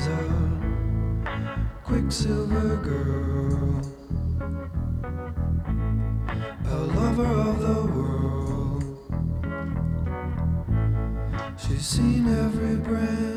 She's a quicksilver girl, a lover of the world. She's seen every brand